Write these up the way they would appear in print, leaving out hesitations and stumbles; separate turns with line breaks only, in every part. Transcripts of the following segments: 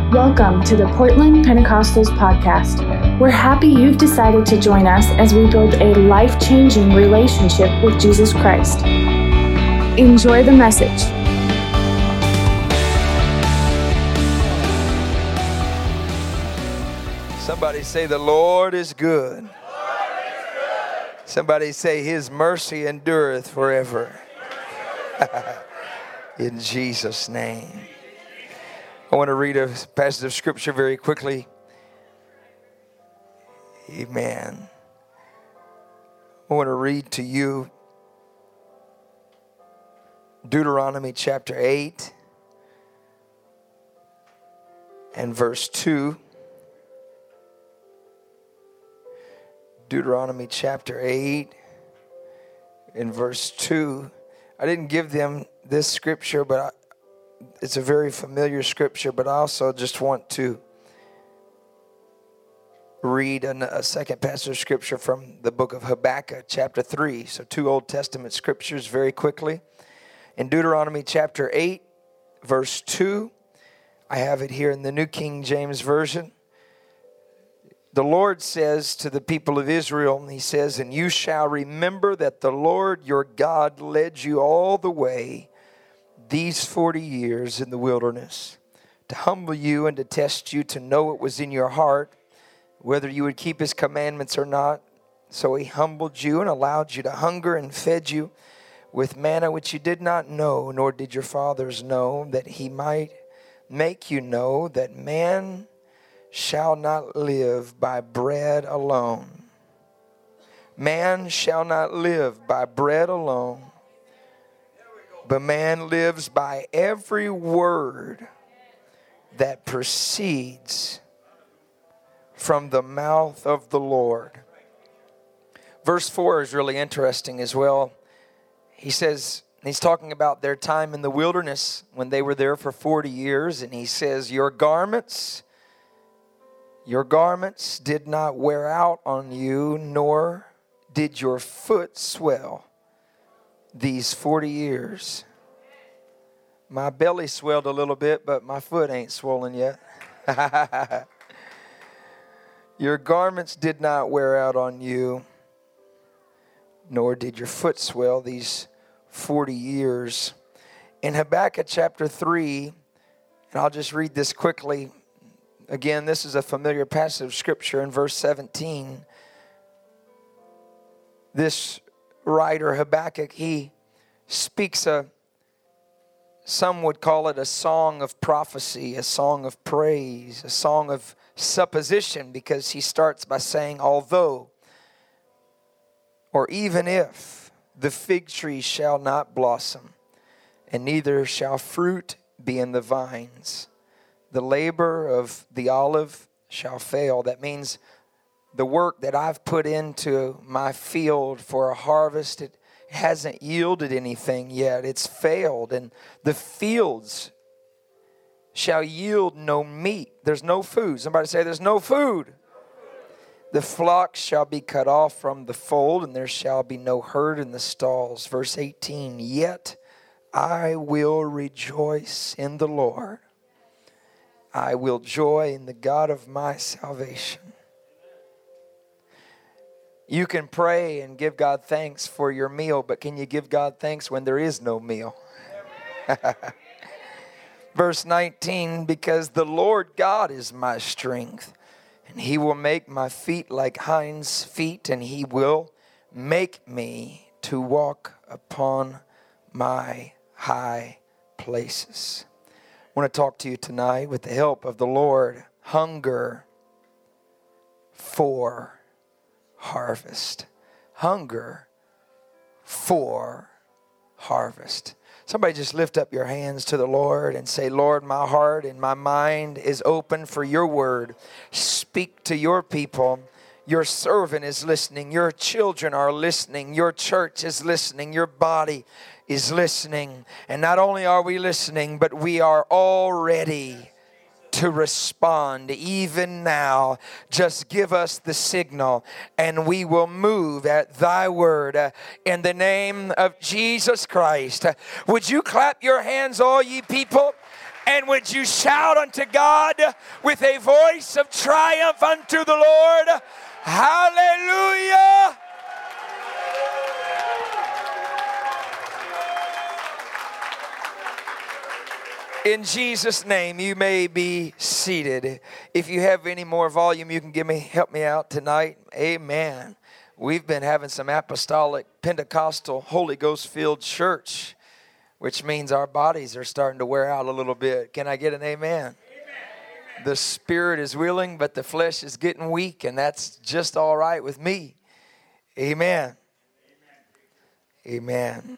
Welcome to the Portland Pentecostals podcast. We're happy you've decided to join us as we build a life-changing relationship with Jesus Christ. Enjoy the message.
Somebody say, the Lord is good. Somebody say, His mercy endureth forever. In Jesus' name. I want to read a passage of Scripture very quickly. Amen. I want to read to you Deuteronomy chapter 8 and verse 2. Deuteronomy chapter 8 and verse 2. I didn't give them this scripture, but it's a very familiar scripture, but I also just want to read a second passage of scripture from the book of Habakkuk, chapter 3. So 2 Old Testament scriptures very quickly. In Deuteronomy chapter 8, verse 2, I have it here in the New King James Version. The Lord says to the people of Israel, He says, and you shall remember that the Lord your God led you all the way these 40 years in the wilderness, to humble you and to test you, to know what was in your heart, whether you would keep His commandments or not. So He humbled you and allowed you to hunger and fed you with manna which you did not know, nor did your fathers know, that He might make you know that man shall not live by bread alone. Man shall not live by bread alone, but man lives by every word that proceeds from the mouth of the Lord. Verse 4 is really interesting as well. He says, he's talking about their time in the wilderness when they were there for 40 years. And he says, your garments did not wear out on you, nor did your foot swell these 40 years. My belly swelled a little bit, but my foot ain't swollen yet. Your garments did not wear out on you, nor did your foot swell these 40 years. In Habakkuk chapter 3, and I'll just read this quickly. Again, this is a familiar passage of Scripture in verse 17. This writer, Habakkuk, he speaks some would call it a song of prophecy, a song of praise, a song of supposition, because he starts by saying, although, or even if, the fig tree shall not blossom, and neither shall fruit be in the vines, the labor of the olive shall fail. That means the work that I've put into my field for a harvest, it hasn't yielded anything yet. It's failed. And the fields shall yield no meat. There's no food. Somebody say there's no food. The flock shall be cut off from the fold, and there shall be no herd in the stalls. Verse 18, yet I will rejoice in the Lord. I will joy in the God of my salvation. You can pray and give God thanks for your meal, but can you give God thanks when there is no meal? Verse 19, because the Lord God is my strength, and He will make my feet like hinds' feet, and He will make me to walk upon my high places. I want to talk to you tonight with the help of the Lord. Hunger for harvest. Hunger for harvest. Somebody just lift up your hands to the Lord and say, Lord, my heart and my mind is open for your word. Speak to your people. Your servant is listening. Your children are listening. Your church is listening. Your body is listening. And not only are we listening, but we are all ready to respond even now. Just give us the signal and we will move at thy word in the name of Jesus Christ. Would you clap your hands, all ye people, And would you shout unto God with a voice of triumph unto the Lord? Hallelujah! In Jesus' name, you may be seated. If you have any more volume, you can help me out tonight. Amen. We've been having some apostolic, Pentecostal, Holy Ghost-filled church, which means our bodies are starting to wear out a little bit. Can I get an amen? Amen. The spirit is willing, but the flesh is getting weak, and that's just all right with me. Amen. Amen.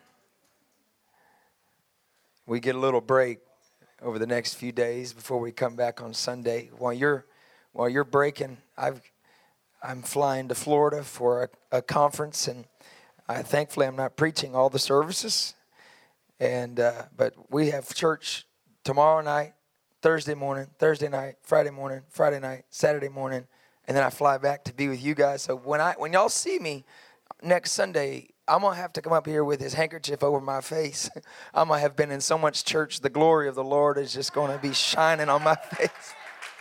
We get a little break over the next few days before we come back on Sunday. While you're breaking, I'm flying to Florida for a conference, and thankfully I'm not preaching all the services. But we have church tomorrow night, Thursday morning, Thursday night, Friday morning, Friday night, Saturday morning, and then I fly back to be with you guys. So when y'all see me next Sunday, I'm going to have to come up here with his handkerchief over my face. I'm going to have been in so much church, the glory of the Lord is just going to be shining on my face.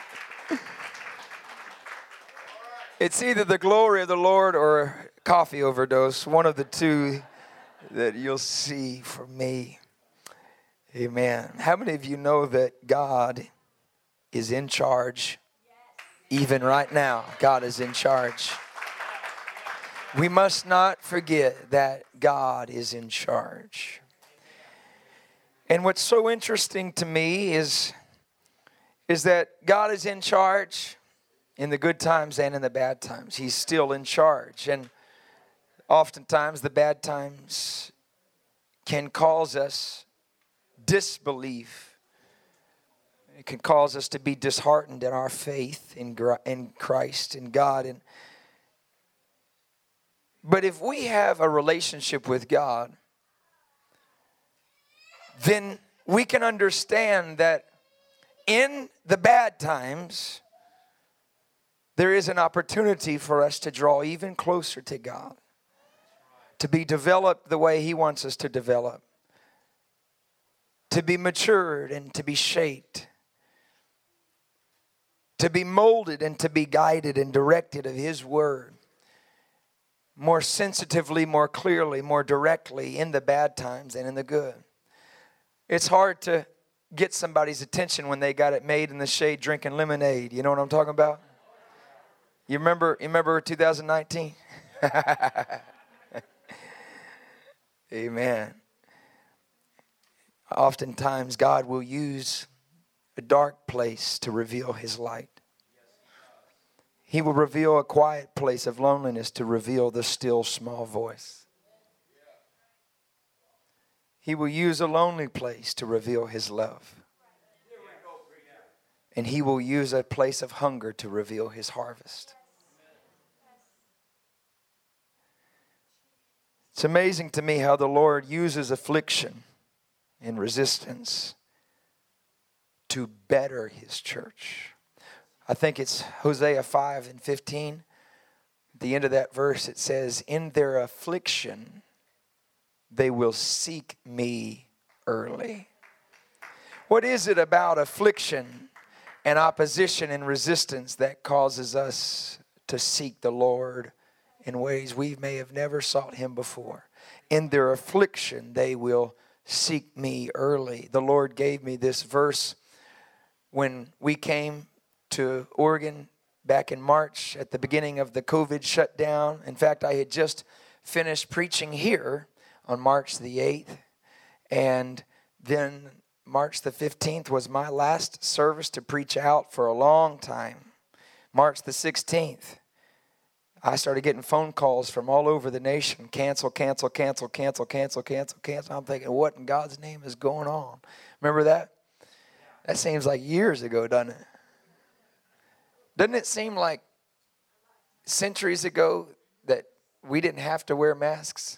It's either the glory of the Lord or coffee overdose, one of the two that you'll see from me. Amen. How many of you know that God is in charge? Even right now, God is in charge. We must not forget that God is in charge. And what's so interesting to me is that God is in charge in the good times and in the bad times. He's still in charge. And oftentimes the bad times can cause us disbelief. It can cause us to be disheartened in our faith in Christ, in God. But if we have a relationship with God, then we can understand that in the bad times, there is an opportunity for us to draw even closer to God, to be developed the way He wants us to develop, to be matured and to be shaped, to be molded and to be guided and directed of His Word, more sensitively, more clearly, more directly in the bad times and in the good. It's hard to get somebody's attention when they got it made in the shade drinking lemonade. You know what I'm talking about? You remember 2019? Amen. Oftentimes God will use a dark place to reveal His light. He will reveal a quiet place of loneliness to reveal the still small voice. He will use a lonely place to reveal His love. And He will use a place of hunger to reveal His harvest. It's amazing to me how the Lord uses affliction and resistance to better His church. I think it's Hosea 5:15. At the end of that verse it says, in their affliction they will seek me early. What is it about affliction and opposition and resistance that causes us to seek the Lord in ways we may have never sought Him before? In their affliction they will seek me early. The Lord gave me this verse when we came to Oregon back in March at the beginning of the COVID shutdown. In fact, I had just finished preaching here on March the 8th. And then March the 15th was my last service to preach out for a long time. March the 16th, I started getting phone calls from all over the nation. Cancel, cancel, cancel, cancel, cancel, cancel, cancel. I'm thinking, what in God's name is going on? Remember that? That seems like years ago, doesn't it? Doesn't it seem like centuries ago that we didn't have to wear masks?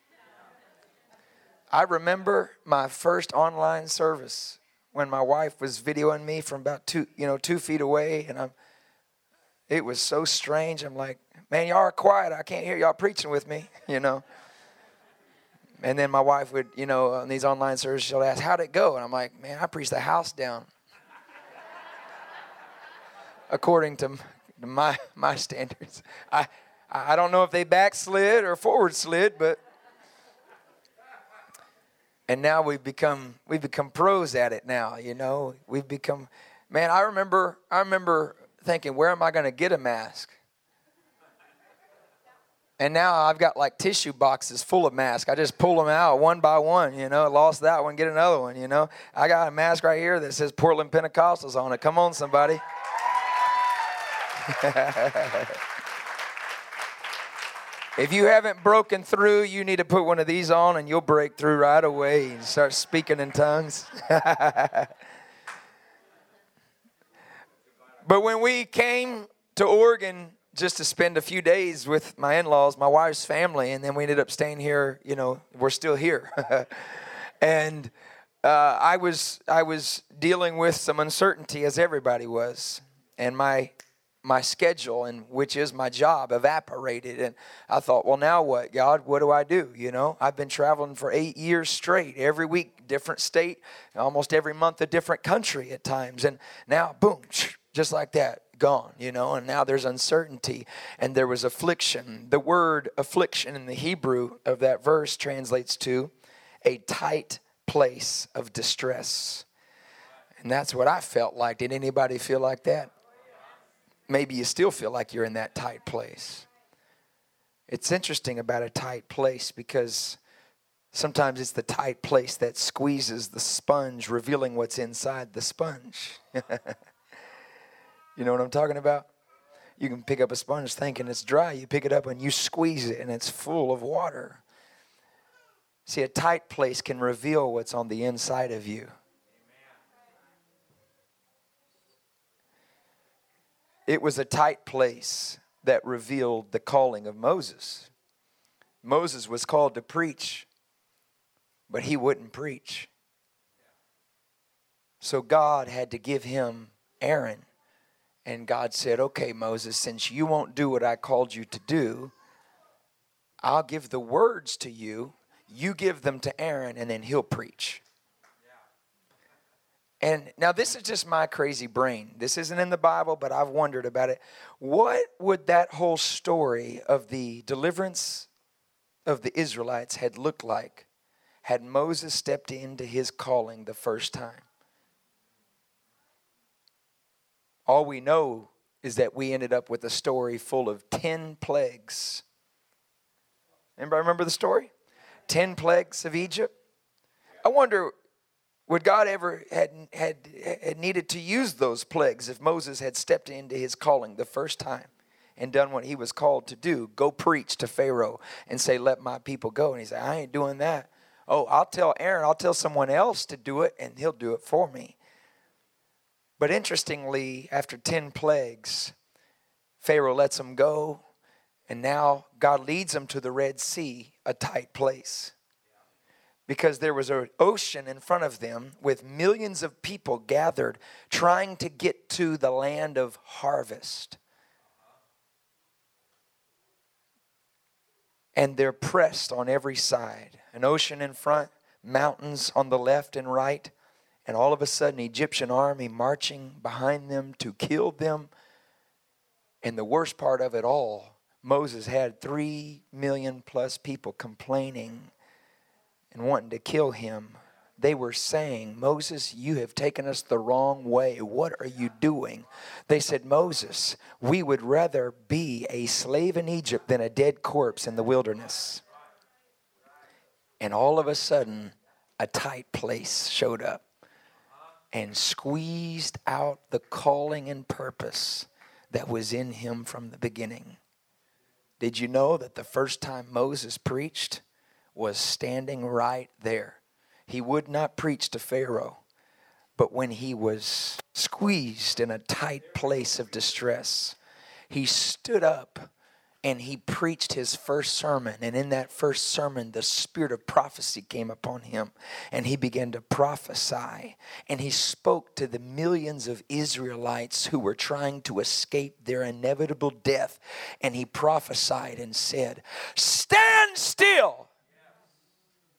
I remember my first online service when my wife was videoing me from about 2 feet away, and it was so strange. I'm like, man, y'all are quiet. I can't hear y'all preaching with me, And then my wife would, on these online services, she'll ask, how'd it go? And I'm like, man, I preached the house down. According to my standards. I don't know if they backslid or forward slid, but and now we've become pros at it now, We've become, man, I remember thinking, where am I going to get a mask? And now I've got like tissue boxes full of masks. I just pull them out one by one, lost that one, get another one, I got a mask right here that says Portland Pentecostals on it. Come on, somebody. If you haven't broken through, you need to put one of these on and you'll break through right away and start speaking in tongues. But when we came to Oregon just to spend a few days with my in-laws, my wife's family, and then we ended up staying here, we're still here. And I was dealing with some uncertainty, as everybody was. And my schedule, and which is my job, evaporated. And I thought, well, now what, God? What do I do? I've been traveling for 8 years straight, every week, different state, almost every month, a different country at times. And now, boom, just like that, gone, and now there's uncertainty and there was affliction. The word affliction in the Hebrew of that verse translates to a tight place of distress. And that's what I felt like. Did anybody feel like that? Maybe you still feel like you're in that tight place. It's interesting about a tight place because sometimes it's the tight place that squeezes the sponge, revealing what's inside the sponge. You know what I'm talking about? You can pick up a sponge thinking it's dry. You pick it up and you squeeze it and it's full of water. See, a tight place can reveal what's on the inside of you. It was a tight place that revealed the calling of Moses. Moses was called to preach, but he wouldn't preach. So God had to give him Aaron. And God said, okay, Moses, since you won't do what I called you to do, I'll give the words to you. You give them to Aaron, and then he'll preach. And now this is just my crazy brain. This isn't in the Bible, but I've wondered about it. What would that whole story of the deliverance of the Israelites had looked like had Moses stepped into his calling the first time? All we know is that we ended up with a story full of 10 plagues. Anybody remember the story? 10 plagues of Egypt. I wonder, would God ever had needed to use those plagues if Moses had stepped into his calling the first time and done what he was called to do? Go preach to Pharaoh and say, let my people go. And he said, I ain't doing that. Oh, I'll tell Aaron, I'll tell someone else to do it, and he'll do it for me. But interestingly, after 10 plagues, Pharaoh lets them go, and now God leads them to the Red Sea, a tight place. Because there was an ocean in front of them with millions of people gathered trying to get to the land of harvest. And they're pressed on every side. An ocean in front, mountains on the left and right. And all of a sudden, Egyptian army marching behind them to kill them. And the worst part of it all, Moses had 3 million plus people complaining and wanting to kill him. They were saying, Moses, you have taken us the wrong way. What are you doing? They said, Moses, we would rather be a slave in Egypt than a dead corpse in the wilderness. And all of a sudden, a tight place showed up and squeezed out the calling and purpose that was in him from the beginning. Did you know that the first time Moses preached was standing right there? He would not preach to Pharaoh, but when he was squeezed in a tight place of distress, he stood up and he preached his first sermon. And in that first sermon, the spirit of prophecy came upon him. And he began to prophesy. And he spoke to the millions of Israelites who were trying to escape their inevitable death. And he prophesied and said, stand still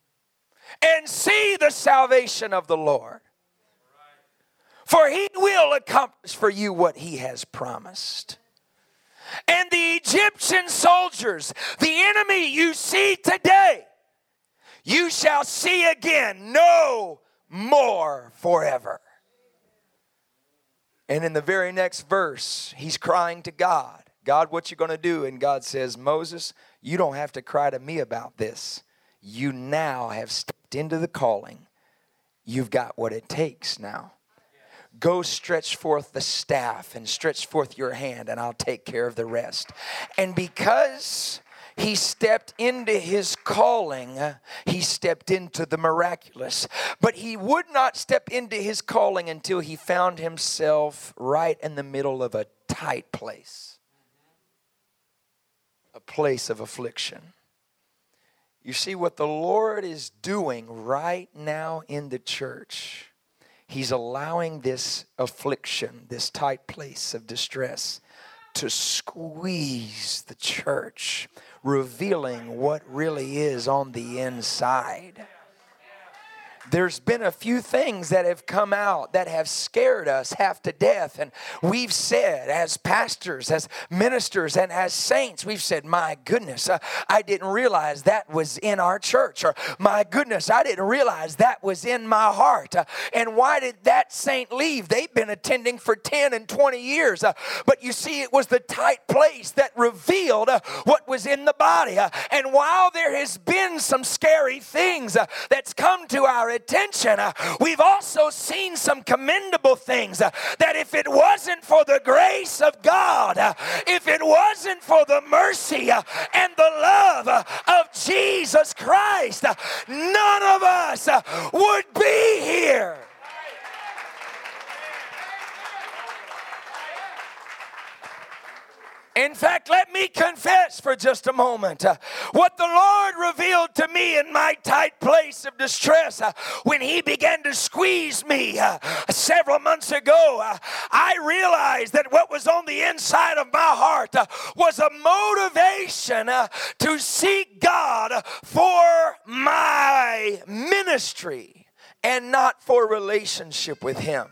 and see the salvation of the Lord. For he will accomplish for you what he has promised. And the Egyptian soldiers, the enemy you see today, you shall see again no more forever. And in the very next verse, he's crying to God. God, what you going to do? And God says, Moses, you don't have to cry to me about this. You now have stepped into the calling. You've got what it takes now. Go stretch forth the staff and stretch forth your hand, and I'll take care of the rest. And because he stepped into his calling, he stepped into the miraculous. But he would not step into his calling until he found himself right in the middle of a tight place. A place of affliction. You see what the Lord is doing right now in the church. He's allowing this affliction, this tight place of distress, to squeeze the church, revealing what really is on the inside. There's been a few things that have come out that have scared us half to death. And we've said, as pastors, as ministers, and as saints, we've said, my goodness, I didn't realize that was in our church. Or, my goodness, I didn't realize that was in my heart. And why did that saint leave? They've been attending for 10 and 20 years. But you see, it was the tight place that revealed what was in the body. And while there has been some scary things that's come to our attention, we've also seen some commendable things that if it wasn't for the grace of God, if it wasn't for the mercy and the love of Jesus Christ, none of us would be here. In fact, let me confess for just a moment what the Lord revealed to me in my tight place of distress when He began to squeeze me several months ago. I realized that what was on the inside of my heart was a motivation to seek God for my ministry and not for relationship with Him.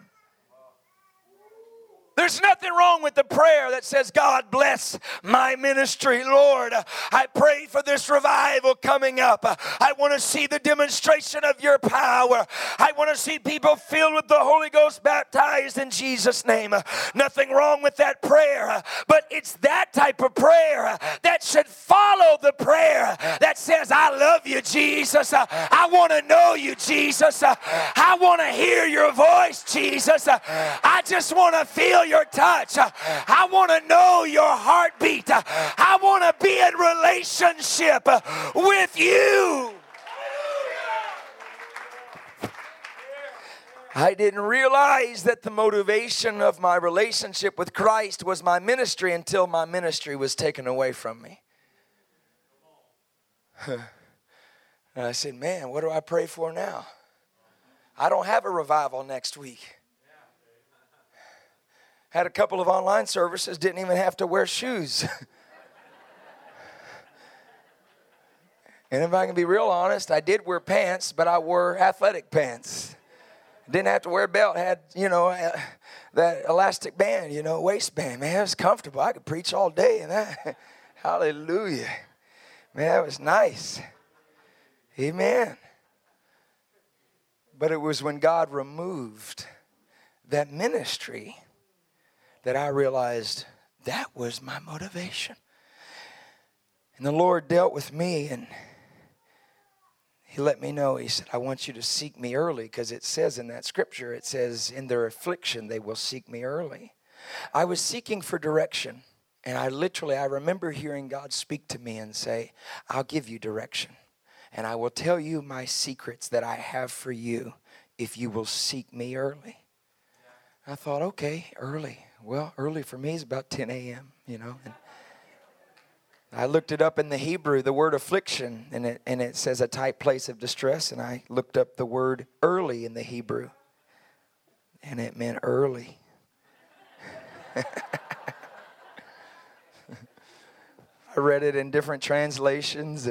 There's nothing wrong with the prayer that says, God bless my ministry. Lord, I pray for this revival coming up. I want to see the demonstration of your power. I want to see people filled with the Holy Ghost, baptized in Jesus' name. Nothing wrong with that prayer, but it's that type of prayer that should follow the prayer that says, I love you, Jesus. I want to know you, Jesus. I want to hear your voice, Jesus. I just want to feel your touch. I want to know your heartbeat. I want to be in relationship with you. I didn't realize that the motivation of my relationship with Christ was my ministry until my ministry was taken away from me. And I said, man, what do I pray for now? I don't have a revival next week. Had a couple of online services, didn't even have to wear shoes. And if I can be real honest, I did wear pants, but I wore athletic pants. Didn't have to wear a belt, had, that elastic band, waistband. Man, it was comfortable. I could preach all day in that. Hallelujah. Man, that was nice. Amen. But it was when God removed that ministry that I realized that was my motivation. And the Lord dealt with me and He let me know. He said, I want you to seek me early, because it says in that scripture, it says, in their affliction, they will seek me early. I was seeking for direction, and I remember hearing God speak to me and say, I'll give you direction, and I will tell you my secrets that I have for you if you will seek me early. I thought, okay, early. Well, early for me is about 10 a.m., And I looked it up in the Hebrew, the word affliction, and it says a tight place of distress. And I looked up the word early in the Hebrew, and it meant early. I read it in different translations, and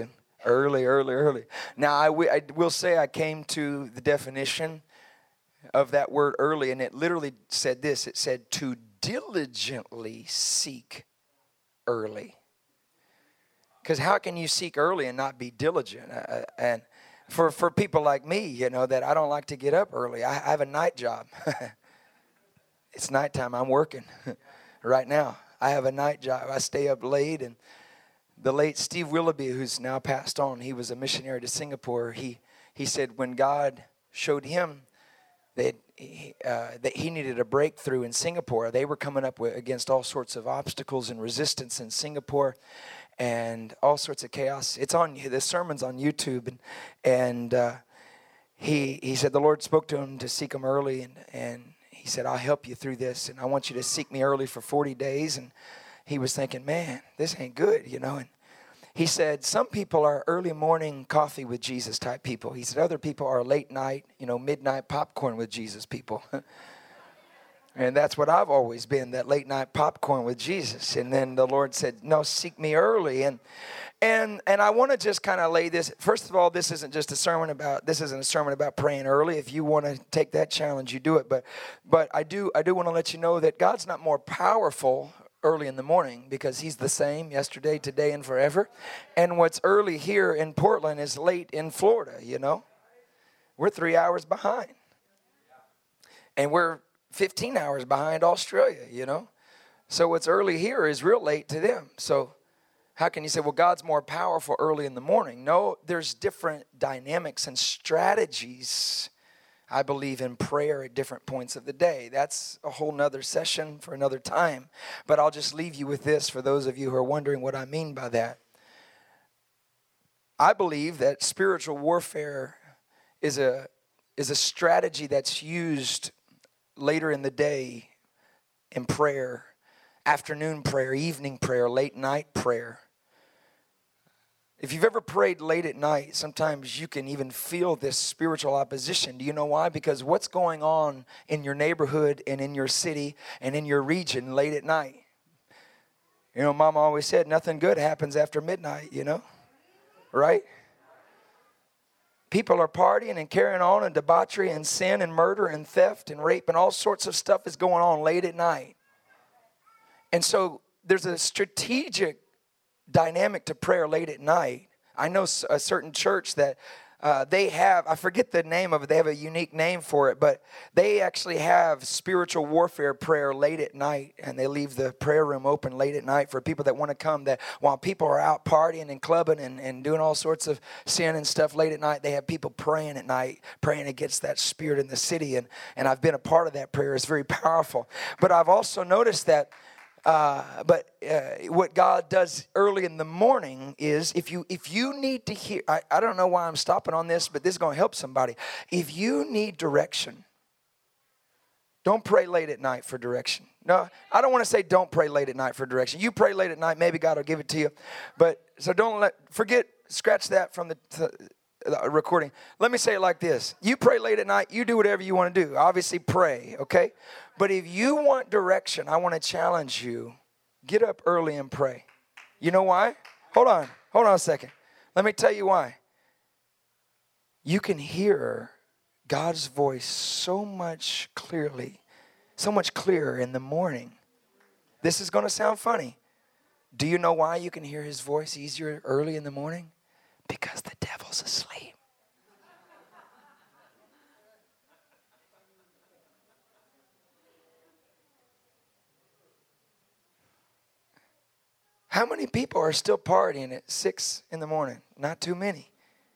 Early, early, early. Now, I will say I came to the definition of that word early, and it literally said this. It said to diligently seek early. Because how can you seek early and not be diligent? And for people like me, you know, that I don't like to get up early. I have a night job. It's nighttime. I'm working right now. I have a night job. I stay up late. And the late Steve Willoughby, who's now passed on, he was a missionary to Singapore. He said when God showed him that he needed a breakthrough in Singapore, they were coming up against all sorts of obstacles and resistance in Singapore and all sorts of chaos. It's on the sermon's on YouTube, and he said the Lord spoke to him to seek him early, and he said, I'll help you through this, and I want you to seek me early for 40 days. And he was thinking, man, this ain't good, you know. And he said, some people are early morning coffee with Jesus type people. He said, other people are late night, you know, midnight popcorn with Jesus people. And that's what I've always been, that late night popcorn with Jesus. And then the Lord said, no, seek me early. And I want to just kind of lay this. First of all, this isn't a sermon about praying early. If you want to take that challenge, you do it. But I do want to let you know that God's not more powerful early in the morning, because he's the same yesterday, today, and forever. And what's early here in Portland is late in Florida, you know. We're 3 hours behind. And we're 15 hours behind Australia, you know. So what's early here is real late to them. So how can you say, well, God's more powerful early in the morning? No, there's different dynamics and strategies, I believe, in prayer at different points of the day. That's a whole nother session for another time. But I'll just leave you with this for those of you who are wondering what I mean by that. I believe that spiritual warfare is a strategy that's used later in the day in prayer, afternoon prayer, evening prayer, late night prayer. If you've ever prayed late at night, sometimes you can even feel this spiritual opposition. Do you know why? Because what's going on in your neighborhood and in your city and in your region late at night? You know, Mama always said nothing good happens after midnight, you know, right? People are partying and carrying on, and debauchery and sin and murder and theft and rape and all sorts of stuff is going on late at night. And so there's a strategic dynamic to prayer late at night. I know a certain church that they have, I forget the name of it, they have a unique name for it, but they actually have spiritual warfare prayer late at night, and they leave the prayer room open late at night for people that want to come, that while people are out partying and clubbing and doing all sorts of sin and stuff late at night, they have people praying at night, praying against that spirit in the city, and I've been a part of that prayer. It's very powerful. But I've also noticed that what God does early in the morning is if you need to hear, I don't know why I'm stopping on this, but this is going to help somebody. If you need direction, don't pray late at night for direction. No, I don't want to say don't pray late at night for direction. You pray late at night, maybe God will give it to you. But so scratch that from the recording. Let me say it like this. You pray late at night, you do whatever you want to do. Obviously pray, okay? But if you want direction, I want to challenge you. Get up early and pray. You know why? Hold on a second. Let me tell you why. You can hear God's voice so much clearer in the morning. This is going to sound funny. Do you know why you can hear his voice easier early in the morning? Because the devil's asleep. How many people are still partying at 6 in the morning? Not too many.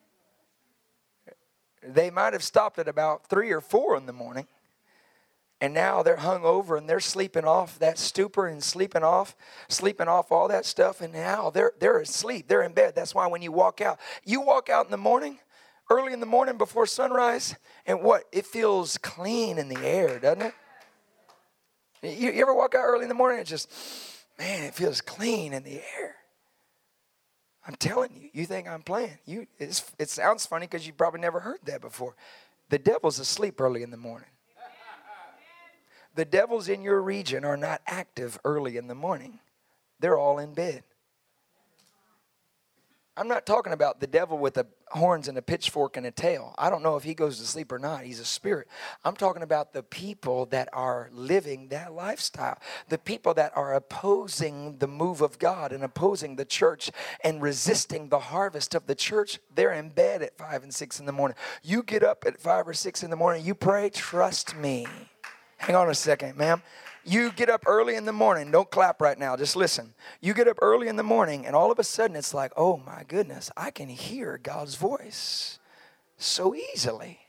They might have stopped at about 3 or 4 in the morning. And now they're hung over and they're sleeping off that stupor and sleeping off all that stuff. And now they're asleep. They're in bed. That's why when you walk out in the morning, early in the morning before sunrise, and it feels clean in the air, doesn't it? You ever walk out early in the morning and just, man, it feels clean in the air. I'm telling you, you think I'm playing. It sounds funny because you probably never heard that before. The devil's asleep early in the morning. The devils in your region are not active early in the morning. They're all in bed. I'm not talking about the devil with the horns and a pitchfork and a tail. I don't know if he goes to sleep or not. He's a spirit. I'm talking about the people that are living that lifestyle. The people that are opposing the move of God and opposing the church and resisting the harvest of the church. They're in bed at 5 and 6 in the morning. You get up at 5 or 6 in the morning. You pray. Trust me. Hang on a second, ma'am. You get up early in the morning. Don't clap right now. Just listen. You get up early in the morning, and all of a sudden it's like, oh my goodness, I can hear God's voice so easily.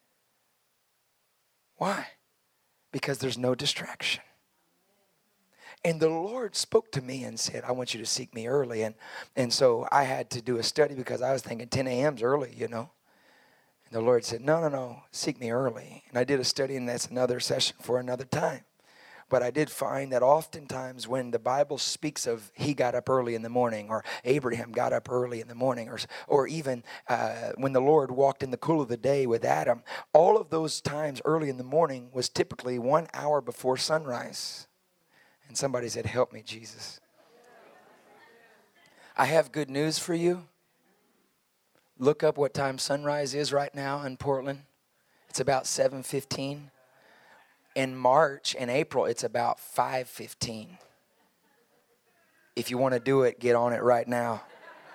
Why? Because there's no distraction. And the Lord spoke to me and said, I want you to seek me early. And so I had to do a study because I was thinking 10 a.m.'s early, you know. And the Lord said, no, seek me early. And I did a study, and that's another session for another time. But I did find that oftentimes when the Bible speaks of he got up early in the morning, or Abraham got up early in the morning, or even when the Lord walked in the cool of the day with Adam, all of those times early in the morning was typically 1 hour before sunrise. And somebody said, help me, Jesus. I have good news for you. Look up what time sunrise is right now in Portland. It's about 7:15. In March and April, it's about 5:15. If you want to do it, get on it right now.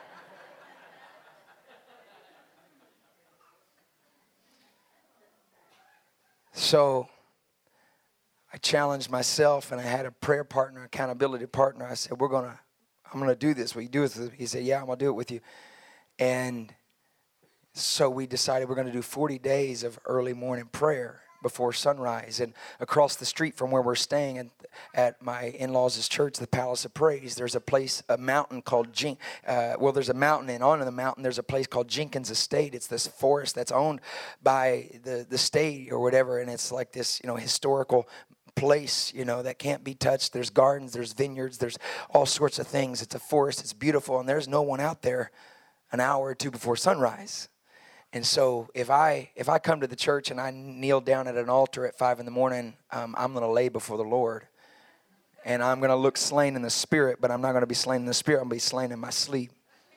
So I challenged myself, and I had a prayer partner, accountability partner. I said, I'm going to do this. Will you do it? He said, yeah, I'm going to do it with you. And so we decided we're going to do 40 days of early morning prayer before sunrise. And across the street from where we're staying at my in-laws' church, the Palace of Praise, there's a mountain called there's a mountain, and on the mountain there's a place called Jenkins Estate. It's this forest that's owned by the state or whatever, and it's like this, historical place, that can't be touched. There's gardens, there's vineyards, there's all sorts of things. It's a forest, it's beautiful, and there's no one out there an hour or two before sunrise. And so if I come to the church and I kneel down at an altar at 5 in the morning, I'm going to lay before the Lord. And I'm going to look slain in the spirit, but I'm not going to be slain in the spirit. I'm going to be slain in my sleep.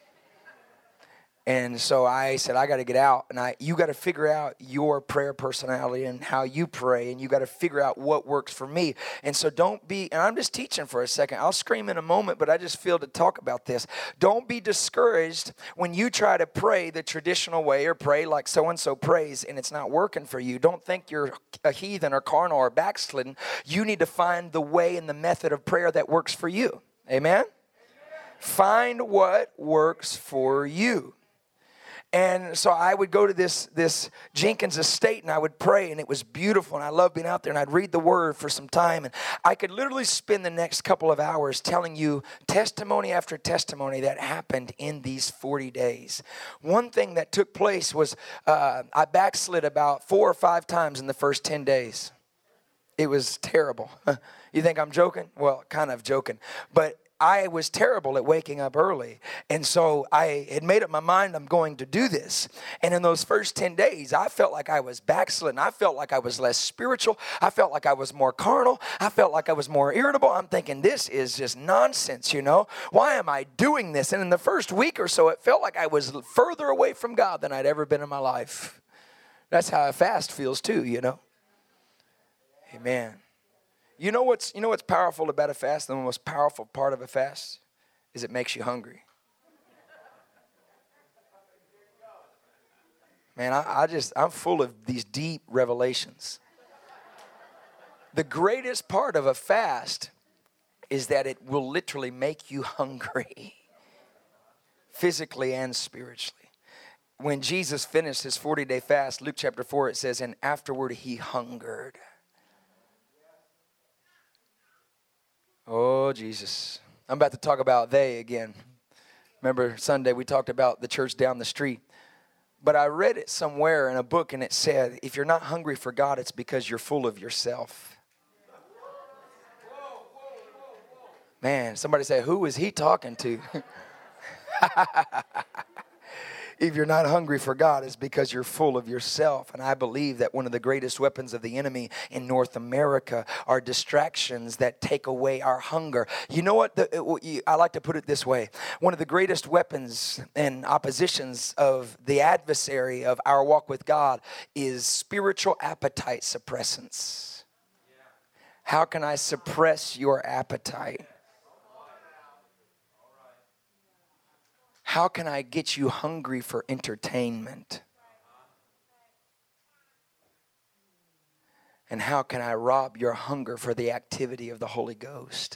And so I said, I got to get out. And you got to figure out your prayer personality and how you pray. And you got to figure out what works for me. And so and I'm just teaching for a second. I'll scream in a moment, but I just feel to talk about this. Don't be discouraged when you try to pray the traditional way or pray like so-and-so prays and it's not working for you. Don't think you're a heathen or carnal or backslidden. You need to find the way and the method of prayer that works for you. Amen? Find what works for you. And so I would go to this Jenkins Estate, and I would pray, and it was beautiful, and I loved being out there, and I'd read the Word for some time, and I could literally spend the next couple of hours telling you testimony after testimony that happened in these 40 days. One thing that took place was I backslid about 4 or 5 times in the first 10 days. It was terrible. You think I'm joking? Well, kind of joking, but I was terrible at waking up early. And so I had made up my mind I'm going to do this. And in those first 10 days, I felt like I was backslidden. I felt like I was less spiritual. I felt like I was more carnal. I felt like I was more irritable. I'm thinking, this is just nonsense, Why am I doing this? And in the first week or so, it felt like I was further away from God than I'd ever been in my life. That's how a fast feels too, Amen. You know what's powerful about a fast? The most powerful part of a fast is it makes you hungry. Man, I'm full of these deep revelations. The greatest part of a fast is that it will literally make you hungry, physically and spiritually. When Jesus finished his 40-day fast, Luke chapter 4, it says, and afterward he hungered. Oh, Jesus. I'm about to talk about they again. Remember Sunday we talked about the church down the street. But I read it somewhere in a book, and it said, if you're not hungry for God, it's because you're full of yourself. Man, somebody say, who is he talking to? If you're not hungry for God, it's because you're full of yourself. And I believe that one of the greatest weapons of the enemy in North America are distractions that take away our hunger. You know what? I like to put it this way. One of the greatest weapons and oppositions of the adversary of our walk with God is spiritual appetite suppressants. How can I suppress your appetite? How can I get you hungry for entertainment? And how can I rob your hunger for the activity of the Holy Ghost?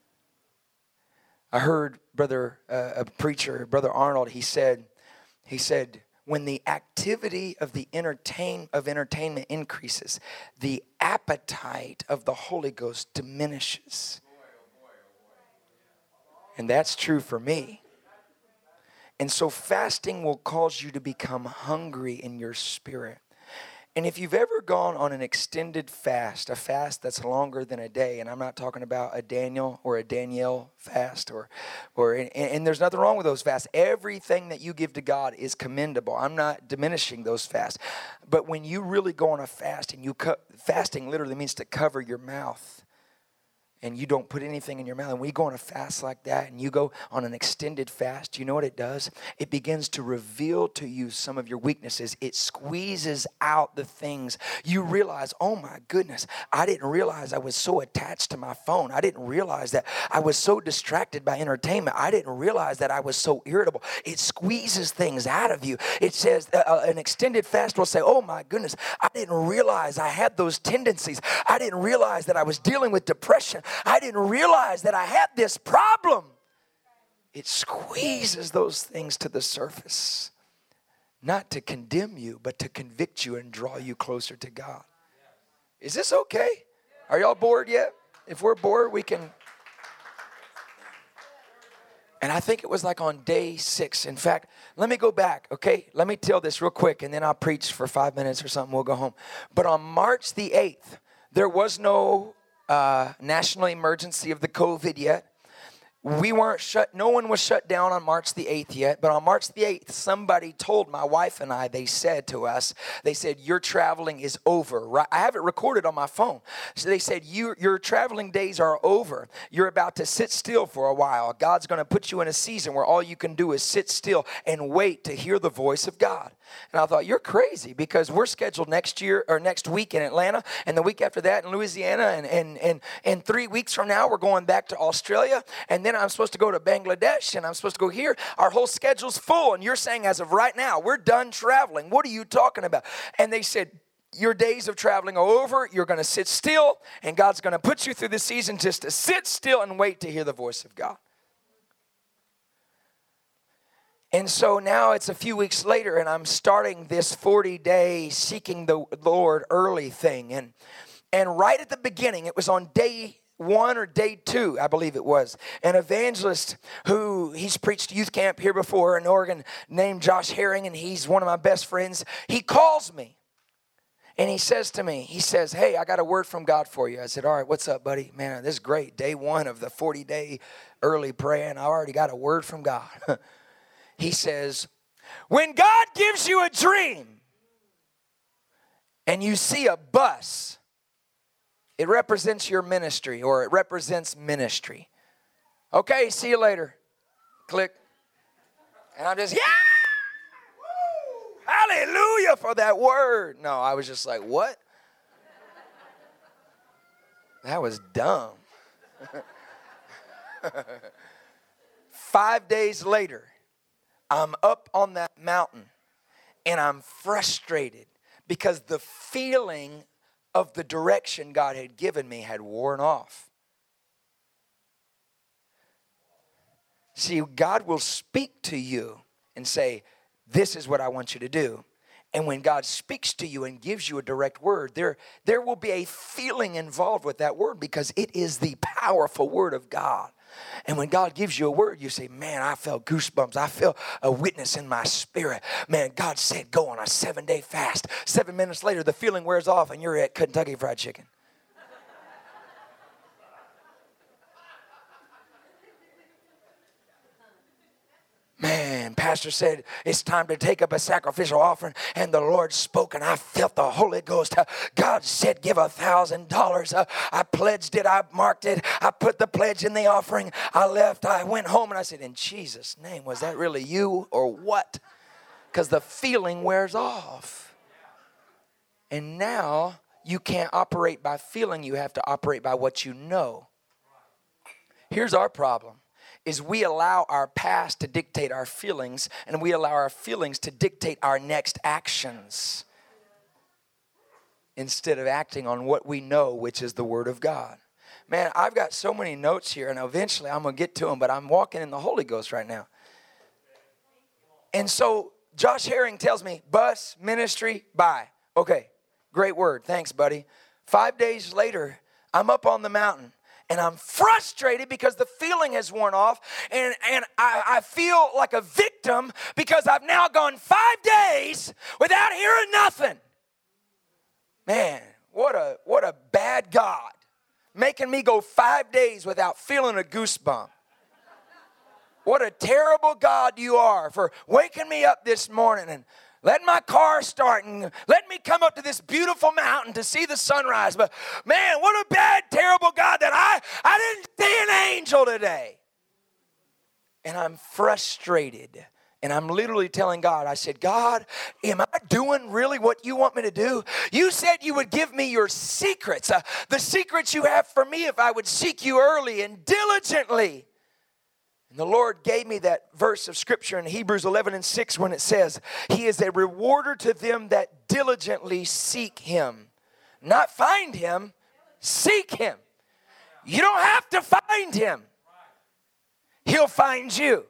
I heard a preacher, Brother Arnold, he said, when the activity of entertainment increases, the appetite of the Holy Ghost diminishes. And that's true for me. And so fasting will cause you to become hungry in your spirit. And if you've ever gone on an extended fast, a fast that's longer than a day, and I'm not talking about a Daniel or a Danielle fast, and there's nothing wrong with those fasts. Everything that you give to God is commendable. I'm not diminishing those fasts. But when you really go on a fast, and fasting literally means to cover your mouth, and you don't put anything in your mouth. And when you go on a fast like that and you go on an extended fast, you know what it does? It begins to reveal to you some of your weaknesses. It squeezes out the things. You realize, oh my goodness, I didn't realize I was so attached to my phone. I didn't realize that I was so distracted by entertainment. I didn't realize that I was so irritable. It squeezes things out of you. It says an extended fast will say, oh my goodness, I didn't realize I had those tendencies. I didn't realize that I was dealing with depression. I didn't realize that I had this problem. It squeezes those things to the surface, not to condemn you, but to convict you and draw you closer to God. Is this okay? Are y'all bored yet? If we're bored, we can. And I think it was like on day 6. In fact, let me go back, okay? Let me tell this real quick, and then I'll preach for 5 minutes or something. We'll go home. But on March the 8th, there was no national emergency of the COVID yet. We weren't shut, no one was shut down on March the 8th yet, but on March the 8th, somebody told my wife and I, they said to us, they said, your traveling is over. Right? I have it recorded on my phone. So they said, your traveling days are over. You're about to sit still for a while. God's going to put you in a season where all you can do is sit still and wait to hear the voice of God. And I thought, you're crazy, because we're scheduled next week in Atlanta, and the week after that in Louisiana, and 3 weeks from now, we're going back to Australia, and then I'm supposed to go to Bangladesh, and I'm supposed to go here. Our whole schedule's full, and you're saying as of right now, we're done traveling. What are you talking about? And they said, your days of traveling are over. You're going to sit still, and God's going to put you through the season just to sit still and wait to hear the voice of God. And so now it's a few weeks later, and I'm starting this 40-day seeking the Lord early thing. And right at the beginning, it was on day 1 or day 2, I believe it was, an evangelist he's preached youth camp here before in Oregon, named Josh Herring, and he's one of my best friends. He calls me, and he says to me, hey, I got a word from God for you. I said, all right, what's up, buddy? Man, this is great. Day 1 of the 40-day early prayer, and I already got a word from God. He says, when God gives you a dream and you see a bus, it represents your ministry, or it represents ministry. Okay, see you later. Click. And I'm just, yeah! Woo! Hallelujah for that word. No, I was just like, what? That was dumb. 5 days later, I'm up on that mountain, and I'm frustrated because the feeling of the direction God had given me had worn off. See, God will speak to you and say, this is what I want you to do. And when God speaks to you and gives you a direct word, there will be a feeling involved with that word, because it is the powerful word of God. And when God gives you a word, you say, man, I felt goosebumps. I feel a witness in my spirit. Man, God said, go on a 7-day fast. 7 minutes later, the feeling wears off, and you're at Kentucky Fried Chicken. Man, And pastor said, it's time to take up a sacrificial offering. And the Lord spoke, and I felt the Holy Ghost. God said, give $1,000. I pledged it. I marked it. I put the pledge in the offering. I left. I went home, and I said, in Jesus' name, was that really you or what? Because the feeling wears off. And now you can't operate by feeling. You have to operate by what you know. Here's our problem. Is we allow our past to dictate our feelings, and we allow our feelings to dictate our next actions instead of acting on what we know, which is the Word of God. Man, I've got so many notes here, and eventually I'm going to get to them, but I'm walking in the Holy Ghost right now. And so Josh Herring tells me, bus, ministry, bye. Okay, great word. Thanks, buddy. 5 days later, I'm up on the mountain. And I'm frustrated because the feeling has worn off. And I feel like a victim because I've now gone 5 days without hearing nothing. Man, what a bad God. Making me go 5 days without feeling a goosebump. What a terrible God you are for waking me up this morning and let my car start and let me come up to this beautiful mountain to see the sunrise. But man, what a bad, terrible God that I didn't see an angel today. And I'm frustrated. And I'm literally telling God, I said, God, am I doing really what you want me to do? You said you would give me your secrets, the secrets you have for me if I would seek you early and diligently. And the Lord gave me that verse of Scripture in Hebrews 11:6 when it says, He is a rewarder to them that diligently seek Him. Not find Him, seek Him. You don't have to find Him. He'll find you.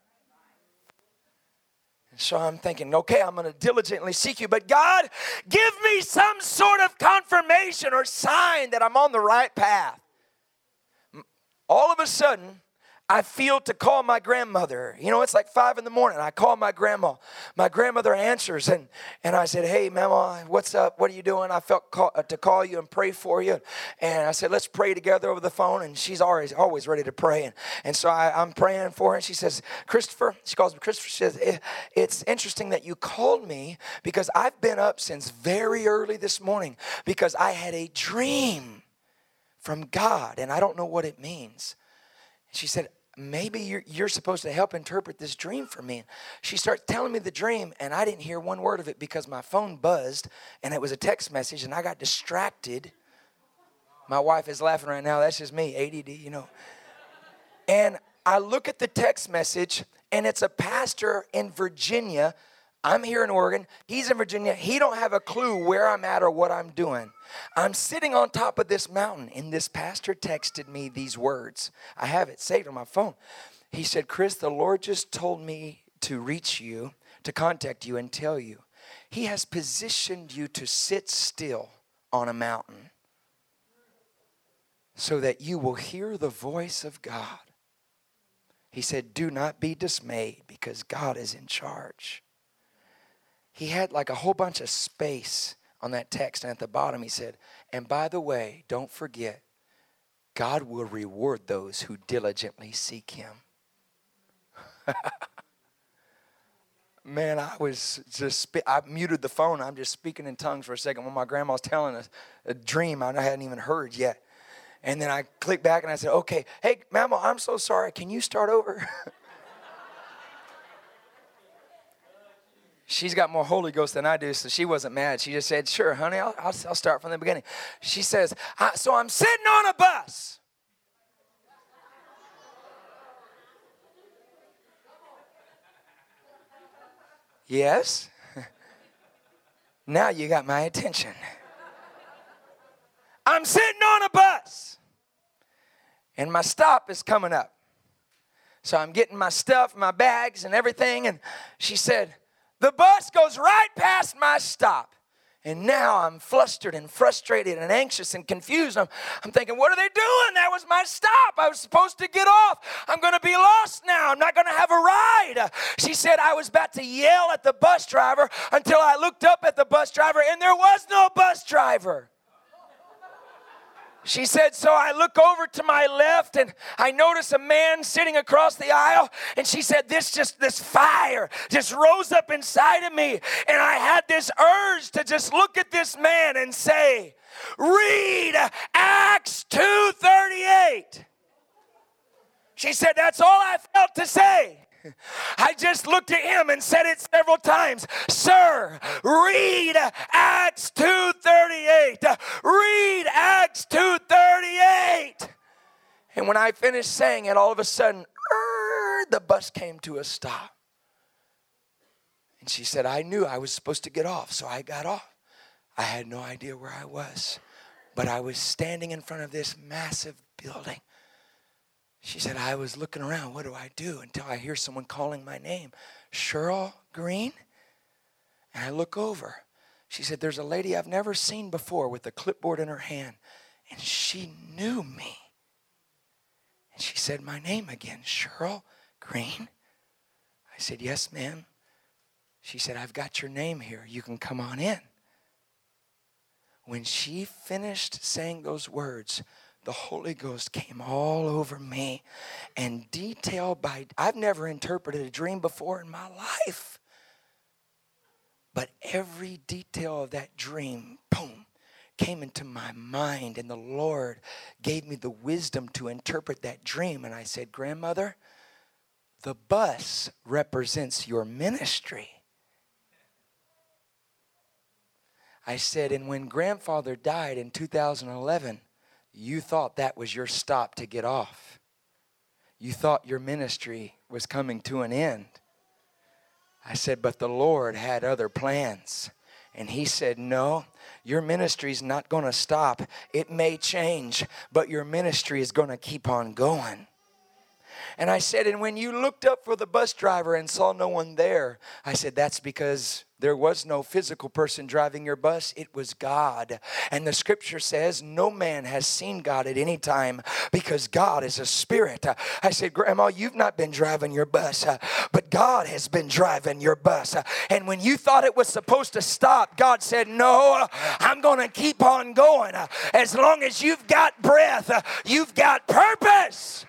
And so I'm thinking, okay, I'm going to diligently seek you. But God, give me some sort of confirmation or sign that I'm on the right path. All of a sudden, I feel to call my grandmother. You know, it's like 5 a.m. I call my grandma. My grandmother answers, and I said, hey, Mama, what's up? What are you doing? I felt to call you and pray for you. And I said, let's pray together over the phone. And she's always ready to pray. And so I'm praying for her. And she says, Christopher, she calls me Christopher. She says, it's interesting that you called me because I've been up since very early this morning because I had a dream from God, and I don't know what it means. She said, maybe you're supposed to help interpret this dream for me. She starts telling me the dream, and I didn't hear one word of it because my phone buzzed, and it was a text message, and I got distracted. My wife is laughing right now. That's just me, ADD, you know. And I look at the text message, and it's a pastor in Virginia. I'm here in Oregon. He's in Virginia. He don't have a clue where I'm at or what I'm doing. I'm sitting on top of this mountain, and this pastor texted me these words. I have it saved on my phone. He said, Chris, the Lord just told me to reach you, to contact you and tell you. He has positioned you to sit still on a mountain so that you will hear the voice of God. He said, do not be dismayed because God is in charge. He had like a whole bunch of space on that text, and at the bottom he said, and by the way, don't forget, God will reward those who diligently seek Him. Man, I was just, I muted the phone. I'm just speaking in tongues for a second when my grandma was telling us a dream I hadn't even heard yet. And then I clicked back and I said, okay, hey, Mama, I'm so sorry. Can you start over? She's got more Holy Ghost than I do, so she wasn't mad. She just said, sure, honey, I'll start from the beginning. She says, so I'm sitting on a bus. Yes. Now you got my attention. I'm sitting on a bus, and my stop is coming up. So I'm getting my stuff, my bags, and everything, and she said, the bus goes right past my stop. And now I'm flustered and frustrated and anxious and confused. I'm thinking, what are they doing? That was my stop. I was supposed to get off. I'm going to be lost now. I'm not going to have a ride. She said I was about to yell at the bus driver until I looked up at the bus driver and there was no bus driver. She said, so I look over to my left and I notice a man sitting across the aisle. And she said, this fire just rose up inside of me. And I had this urge to just look at this man and say, read Acts 2:38. She said, that's all I felt to say. I just looked at him and said it several times. Sir, read Acts 2:38. Read Acts 2:38. And when I finished saying it, all of a sudden, the bus came to a stop. And she said, I knew I was supposed to get off, so I got off. I had no idea where I was, but I was standing in front of this massive building. She said, I was looking around, what do I do? Until I hear someone calling my name, Cheryl Green. And I look over. She said, there's a lady I've never seen before with a clipboard in her hand. And she knew me. And she said my name again, Cheryl Green. I said, yes, ma'am. She said, I've got your name here. You can come on in. When she finished saying those words, the Holy Ghost came all over me and I've never interpreted a dream before in my life. But every detail of that dream, boom, came into my mind. And the Lord gave me the wisdom to interpret that dream. And I said, grandmother, the bus represents your ministry. I said, and when grandfather died in 2011, you thought that was your stop to get off. You thought your ministry was coming to an end. I said, but the Lord had other plans. And he said, no, your ministry's not going to stop. It may change, but your ministry is going to keep on going. And I said, and when you looked up for the bus driver and saw no one there, I said, that's because there was no physical person driving your bus. It was God. And the scripture says no man has seen God at any time because God is a spirit. I said, Grandma, you've not been driving your bus, but God has been driving your bus. And when you thought it was supposed to stop, God said, no, I'm going to keep on going. As long as you've got breath, you've got purpose.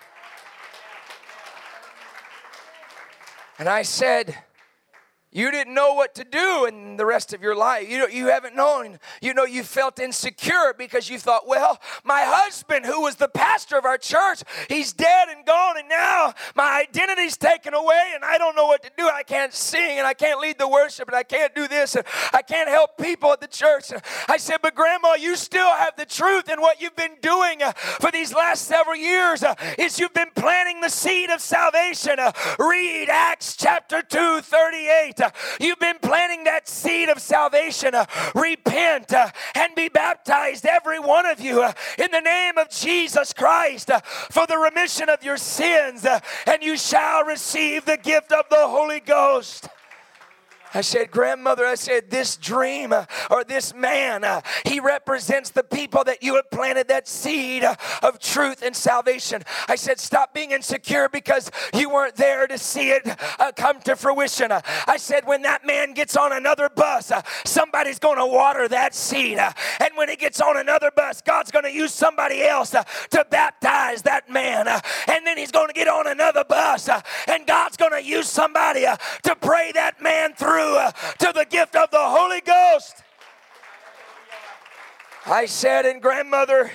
And I said, you didn't know what to do in the rest of your life. You haven't known. You felt insecure because you thought, well, my husband, who was the pastor of our church, he's dead and gone, and now my identity's taken away, and I don't know what to do. I can't sing, and I can't lead the worship, and I can't do this, and I can't help people at the church. And I said, but Grandma, you still have the truth, and what you've been doing for these last several years is you've been planting the seed of salvation. Read Acts chapter 2:38. You've been planting that seed of salvation. Repent and be baptized, every one of you, in the name of Jesus Christ for the remission of your sins, and you shall receive the gift of the Holy Ghost. I said, grandmother, I said, this dream or this man, he represents the people that you have planted that seed of truth and salvation. I said, stop being insecure because you weren't there to see it come to fruition. I said, when that man gets on another bus, somebody's going to water that seed. And when he gets on another bus, God's going to use somebody else to baptize that man. And then he's going to get on another bus, and God's going to use somebody to pray that man through to the gift of the Holy Ghost. I said, and grandmother,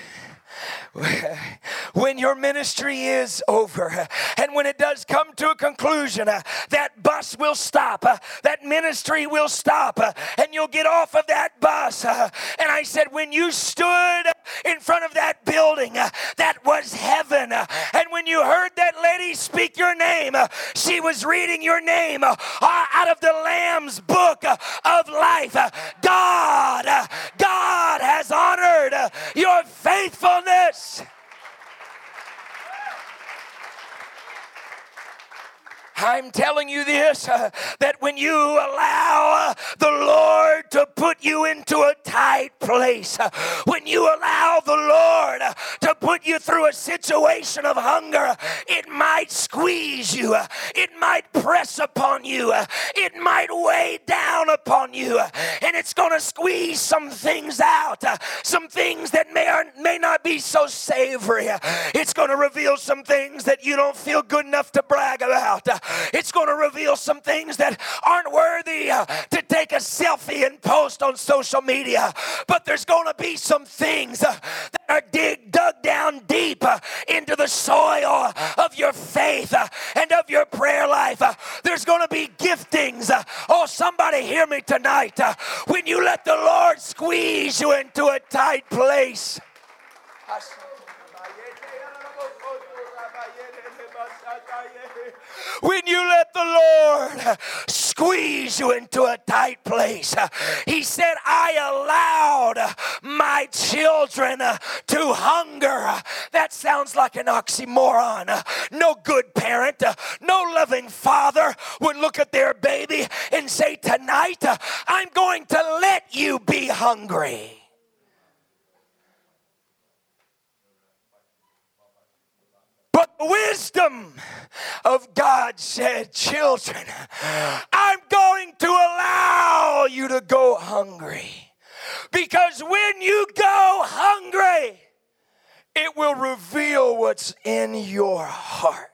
when your ministry is over and when it does come to a conclusion, that bus will stop, that ministry will stop, and you'll get off of that bus. And I said, when you stood in front of that building, that was heaven. And when you heard that lady speak your name, she was reading your name out of the Lamb's book of life. God has honored your faithfulness. I'm telling you this, that when you allow the Lord to put you into a tight place. When you allow the Lord to put you through a situation of hunger, it might squeeze you. It might press upon you. It might weigh down upon you. And it's going to squeeze some things out. Some things that may not be so savory. It's going to reveal some things that you don't feel good enough to brag about. It's going to reveal some things that aren't worthy to take a selfie and post on social media. But there's going to be some things that are dug down deep into the soil of your faith and of your prayer life. There's going to be giftings. Oh, somebody hear me tonight. When you let the Lord squeeze you into a tight place. When you let the Lord squeeze you into a tight place. He said, I allowed my children to hunger. That sounds like an oxymoron. No good parent, no loving father would look at their baby and say, tonight I'm going to let you be hungry. But the wisdom of God said, children, I'm going to allow you to go hungry. Because when you go hungry, it will reveal what's in your heart.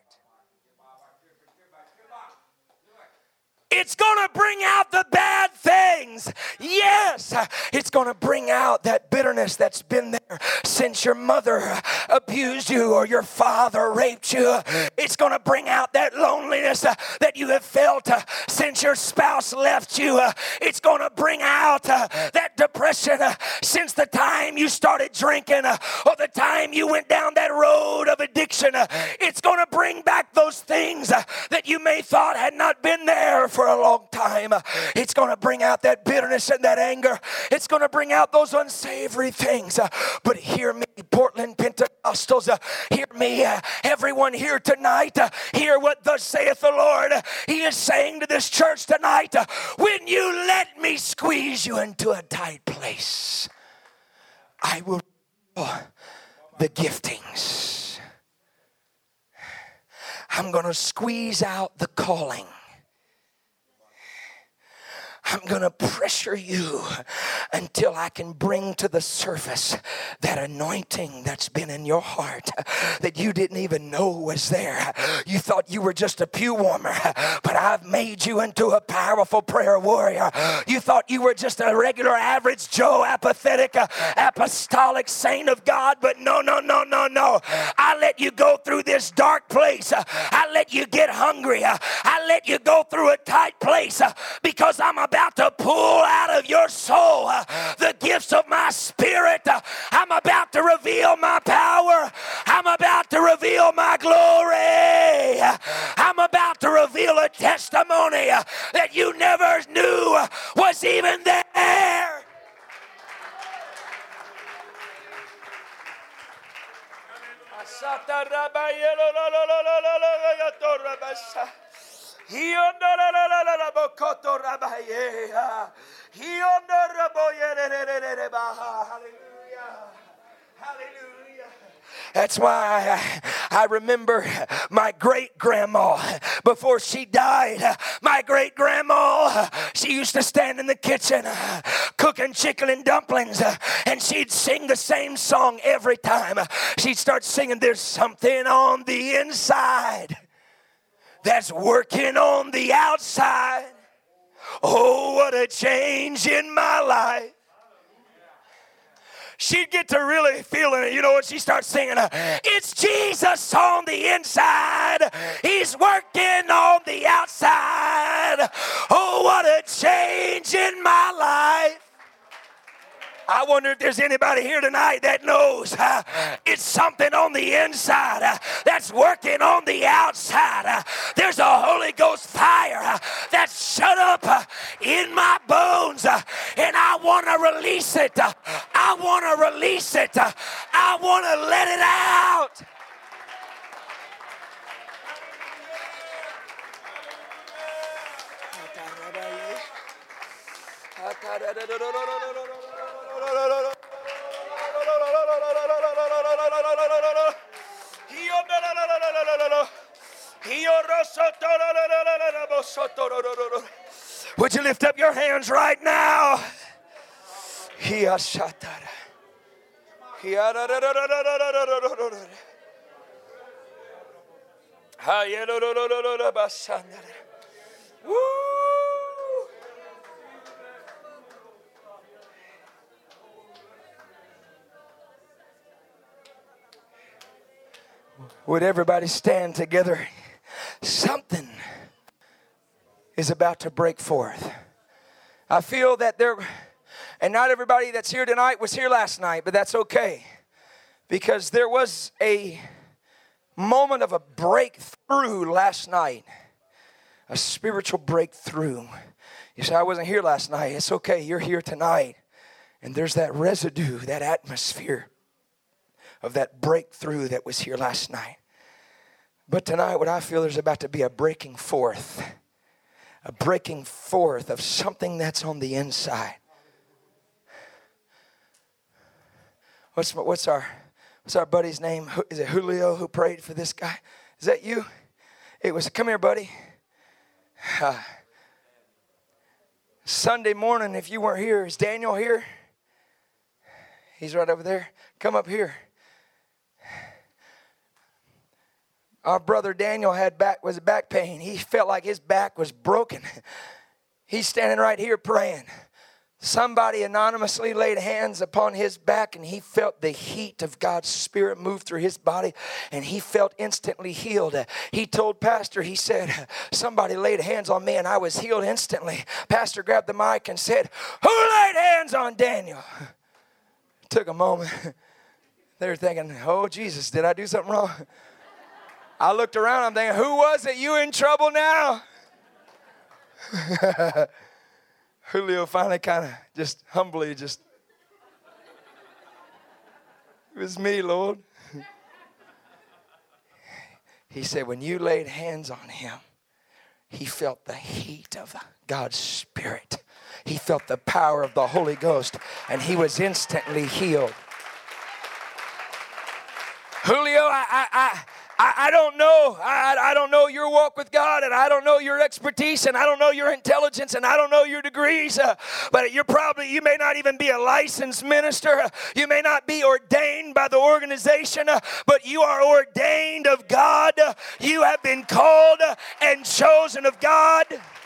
It's going to bring out the bad things. Yes, it's going to bring out that bitterness that's been there since your mother abused you or your father raped you. It's going to bring out that loneliness that you have felt since your spouse left you. It's going to bring out that depression since the time you started drinking or the time you went down that road of addiction. It's going to bring back those things that you may thought had not been there for a long time. It's going to bring out that bitterness and that anger. It's going to bring out those unsavory things. But hear me, Portland Pentecostals. Hear me, everyone here tonight. Hear what thus saith the Lord. He is saying to this church tonight, when you let me squeeze you into a tight place, I will the giftings. I'm going to squeeze out the calling. I'm going to pressure you until I can bring to the surface that anointing that's been in your heart that you didn't even know was there. You thought you were just a pew warmer, but I've made you into a powerful prayer warrior. You thought you were just a regular average Joe, apathetic, apostolic saint of God, but no. I let you go through this dark place. I let you get hungry. I let you go through a tight place because I'm about to pull out of your soul the gifts of my spirit. I'm about to reveal my power. I'm about to reveal my glory. I'm about to reveal a testimony that you never knew was even there. That's why I remember my great-grandma before she died. My great-grandma, she used to stand in the kitchen cooking chicken and dumplings, and she'd sing the same song every time. She'd start singing, there's something on the inside that's working on the outside. Oh, what a change in my life. She'd get to really feeling it. You know what? She starts singing, it's Jesus on the inside. He's working on the outside. Oh, what a change in my life. I wonder if there's anybody here tonight that knows it's something on the inside that's working on the outside. There's a Holy Ghost fire that's shut up in my bones, and I want to release it. I want to release it. I want to let it out. Would you lift up your hands right now? Woo! Would everybody stand together? Something is about to break forth. I feel that there, and not everybody that's here tonight was here last night, but that's okay. Because there was a moment of a breakthrough last night. A spiritual breakthrough. You say, I wasn't here last night. It's okay, you're here tonight. And there's that residue, that atmosphere of that breakthrough that was here last night. But tonight, what I feel there's about to be a breaking forth. A breaking forth of something that's on the inside. What's our buddy's name? Is it Julio who prayed for this guy? Is that you? It was, come here, buddy. Sunday morning, if you weren't here, is Daniel here? He's right over there. Come up here. Our brother Daniel had back pain. He felt like his back was broken. He's standing right here praying. Somebody anonymously laid hands upon his back, and he felt the heat of God's Spirit move through his body, and he felt instantly healed. He told Pastor, he said, somebody laid hands on me, and I was healed instantly. Pastor grabbed the mic and said, who laid hands on Daniel? It took a moment. They were thinking, oh, Jesus, did I do something wrong? I looked around, I'm thinking, who was it? You in trouble now? Julio finally kind of just humbly it was me, Lord. He said, when you laid hands on him, he felt the heat of God's Spirit. He felt the power of the Holy Ghost, and he was instantly healed. Julio, I don't know. I don't know your walk with God, and I don't know your expertise, and I don't know your intelligence, and I don't know your degrees. But you may not even be a licensed minister. You may not be ordained by the organization, but you are ordained of God. You have been called and chosen of God.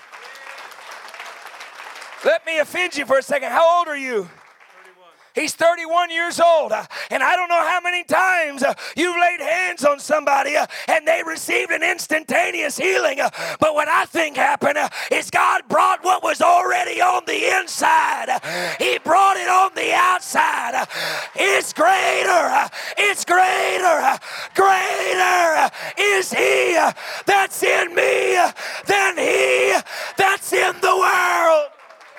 Let me offend you for a second. How old are you? He's 31 years old, and I don't know how many times you've laid hands on somebody and they received an instantaneous healing. But what I think happened is God brought what was already on the inside. He brought it on the outside. It's greater. It's greater. Greater is He that's in me than he that's in the world.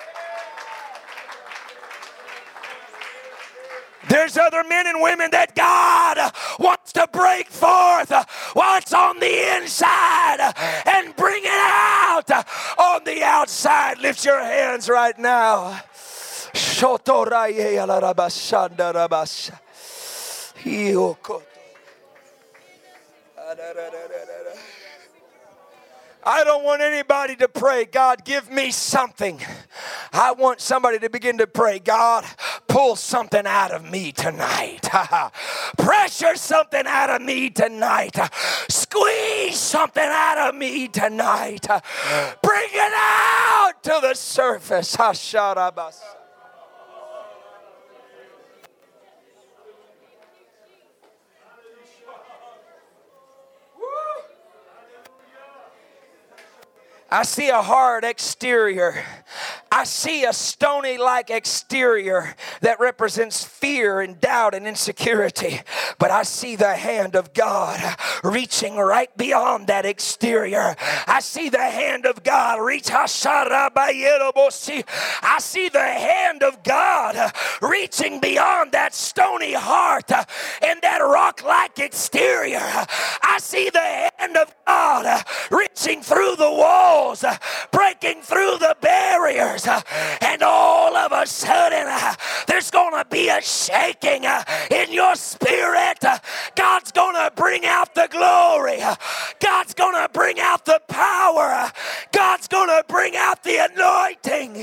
There's other men and women that God wants to break forth what's on the inside and bring it out on the outside. Lift your hands right now. I don't want anybody to pray, God, give me something. I want somebody to begin to pray, God, pull something out of me tonight. Pressure something out of me tonight. Squeeze something out of me tonight. Bring it out to the surface. I see a hard exterior. I see a stony-like exterior that represents fear and doubt and insecurity. But I see the hand of God reaching right beyond that exterior. I see the hand of God reach. I see the hand of God reaching beyond that stony heart and that rock-like exterior. I see the hand of God reaching pushing through the walls, breaking through the barriers, and all of a sudden there's going to be a shaking in your spirit. God's going to bring out the glory. God's going to bring out the power. God's going to bring out the anointing.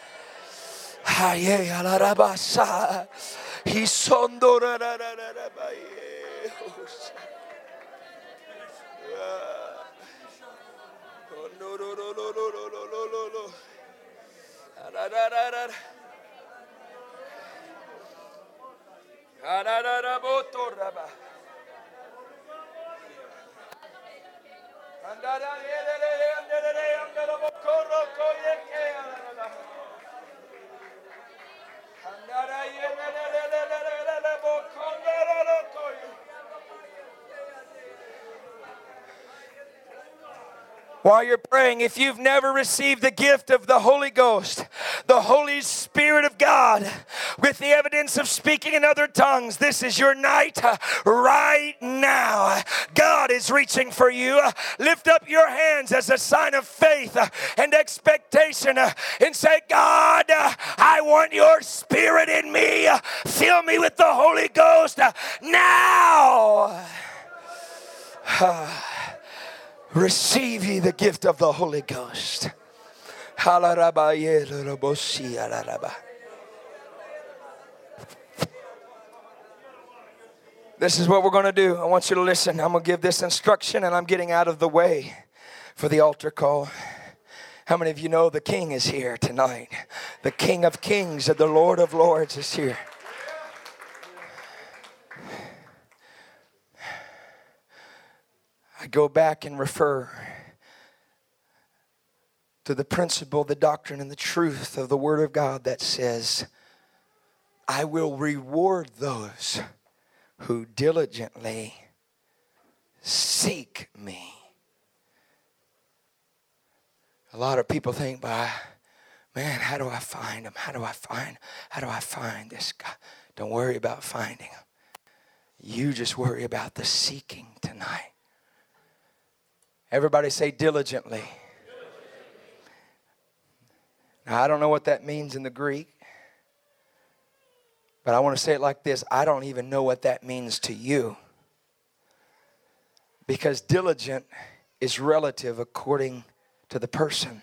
While you're praying, if you've never received the gift of the Holy Ghost, the Holy Spirit of God, with the evidence of speaking in other tongues, this is your night right now. God is reaching for you. Lift up your hands as a sign of faith and expectation and say, God, I want your Spirit in me. Fill me with the Holy Ghost now. Receive ye the gift of the Holy Ghost. This is what we're going to do. I want you to listen. I'm going to give this instruction and I'm getting out of the way for the altar call. How many of you know the King is here tonight? The King of Kings and the Lord of Lords is here. I go back and refer to the principle, the doctrine, and the truth of the Word of God that says, I will reward those who diligently seek me. A lot of people think, man, how do I find him? How do I find this guy? Don't worry about finding him. You just worry about the seeking tonight. Everybody say diligently. Now, I don't know what that means in the Greek, but I want to say it like this. I don't even know what that means to you. Because diligent is relative according to the person.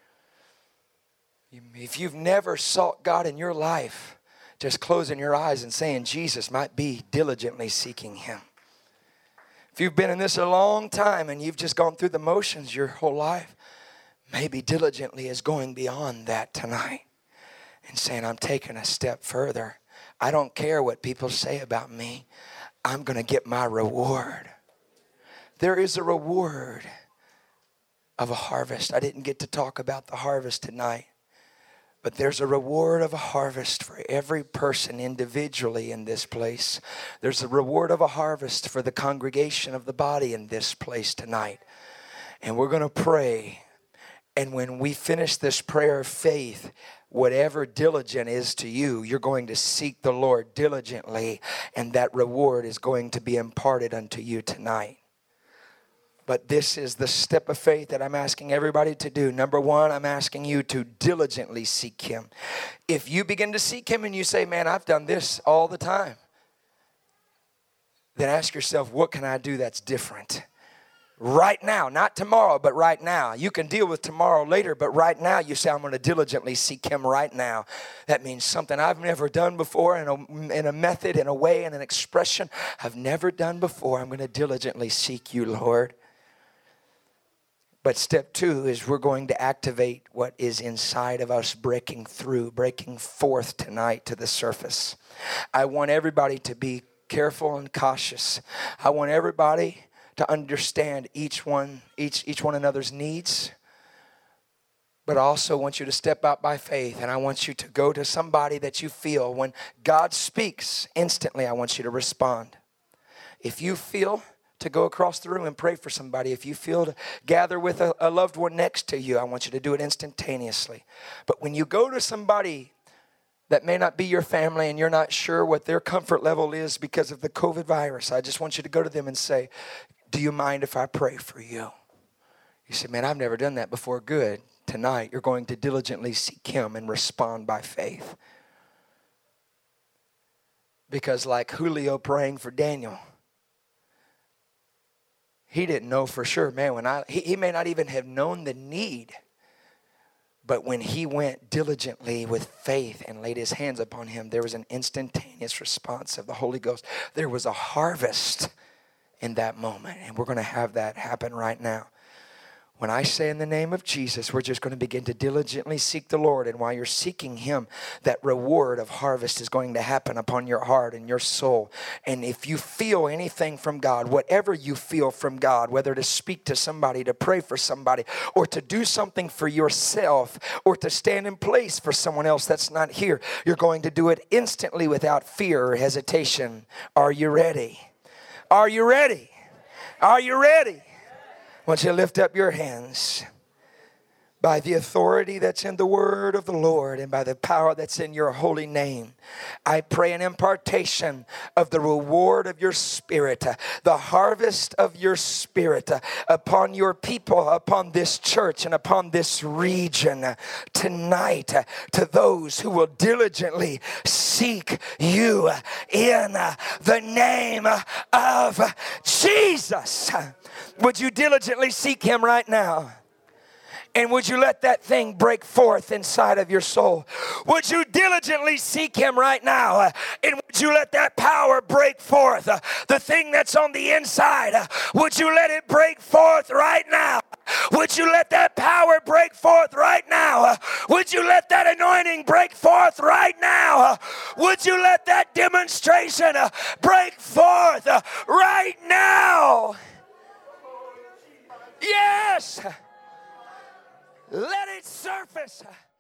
If you've never sought God in your life, just closing your eyes and saying Jesus might be diligently seeking Him. If you've been in this a long time and you've just gone through the motions your whole life, maybe diligently is going beyond that tonight and saying, I'm taking a step further. I don't care what people say about me. I'm going to get my reward. There is a reward of a harvest. I didn't get to talk about the harvest tonight. But there's a reward of a harvest for every person individually in this place. There's a reward of a harvest for the congregation of the body in this place tonight. And we're going to pray. And when we finish this prayer of faith, whatever diligent is to you, you're going to seek the Lord diligently. And that reward is going to be imparted unto you tonight. But this is the step of faith that I'm asking everybody to do. Number one, I'm asking you to diligently seek Him. If you begin to seek Him and you say, man, I've done this all the time, then ask yourself, what can I do that's different? Right now, not tomorrow, but right now. You can deal with tomorrow later, but right now you say, I'm going to diligently seek Him right now. That means something I've never done before in a method, in a way, in an expression I've never done before. I'm going to diligently seek you, Lord. But step two is we're going to activate what is inside of us breaking through, breaking forth tonight to the surface. I want everybody to be careful and cautious. I want everybody to understand each one another's needs. But I also want you to step out by faith, and I want you to go to somebody that you feel when God speaks, instantly I want you to respond. If you feel to go across the room and pray for somebody, if you feel to gather with a loved one next to you, I want you to do it instantaneously. But when you go to somebody that may not be your family and you're not sure what their comfort level is because of the COVID virus, I just want you to go to them and say, do you mind if I pray for you? You say, man, I've never done that before. Good. Tonight, you're going to diligently seek him and respond by faith. Because like Julio praying for Daniel, he didn't know for sure. Man, he may not even have known the need. But when he went diligently with faith and laid his hands upon him, there was an instantaneous response of the Holy Ghost. There was a harvest in that moment. And we're going to have that happen right now. When I say in the name of Jesus, we're just going to begin to diligently seek the Lord. And while you're seeking him, that reward of harvest is going to happen upon your heart and your soul. And if you feel anything from God, whatever you feel from God, whether to speak to somebody, to pray for somebody, or to do something for yourself, or to stand in place for someone else that's not here, you're going to do it instantly without fear or hesitation. Are you ready? Are you ready? Are you ready? I want you to lift up your hands. By the authority that's in the word of the Lord and by the power that's in your holy name, I pray an impartation of the reward of your spirit, the harvest of your spirit upon your people, upon this church and upon this region tonight, to those who will diligently seek you in the name of Jesus. Would you diligently seek him right now? And would you let that thing break forth inside of your soul? Would you diligently seek him right now? And would you let that power break forth? The thing that's on the inside, would you let it break forth right now? Would you let that power break forth right now? Would you let that anointing break forth right now? Would you let that demonstration break forth right now? Yes! Let it surface.